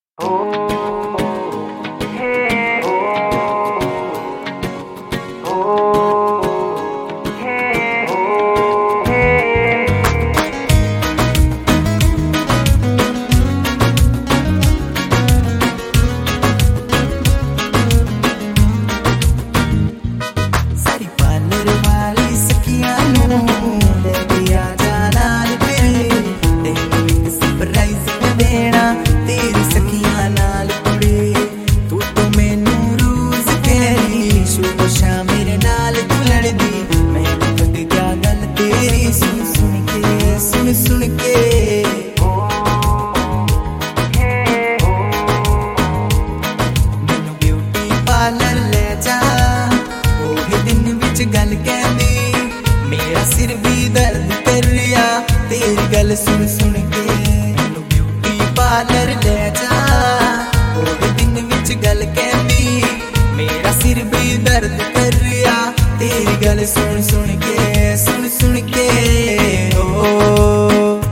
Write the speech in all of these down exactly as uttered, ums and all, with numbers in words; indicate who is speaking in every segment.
Speaker 1: गल कहंदी मेरा सिर भी दर्द कर रिया तेरी गल सुन सुन के मैनू ब्यूटी पार्लर ले जा ओह दिन विच गल कहंदी मेरा सिर भी दर्द कर रिया तेरी गल सुन सुन के सुन सुन के ओ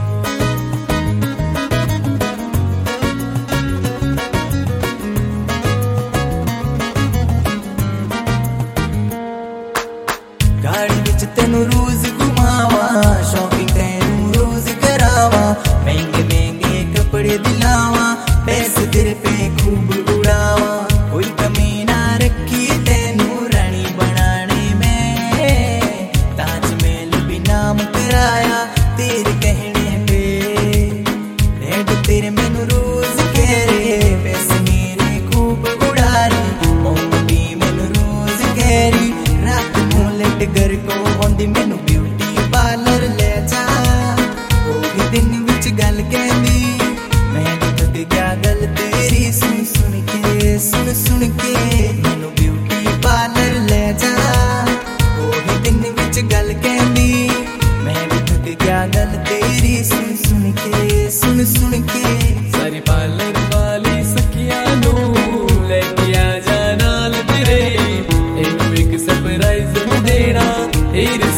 Speaker 1: गाड़ी विच तेनू रोज घुमावा शॉपिंग तेनू रोज करावा महंगे महंगे कपड़े दिलावा पैसे तेरे पे खूब उड़ावा कोई कमी ना रखी तेनू रानी बनाने में ताजमहल भी नाम कराया तेरे कहने पे रेड तेरे मैनू रोज कह रहे पैसे मेरे खूब उड़ा रही मोमबत्ती मैनू रोज कह रही घर को आंदी मैनू ब्यूटी पार्लर ले जा ओही दिन विच गल कहंदी मैं बद गया गल तेरी सुन सुन के सुन सुन के मैनू ब्यूटी पार्लर ले जा ओही दिन विच गल कहंदी मैं बद गया गल तेरी सुन सुन के सुन सुन के
Speaker 2: सारी पार्लर वाली सखियां नू लेके आ जा नाल तेरे इनू एक सरप्राइज देना।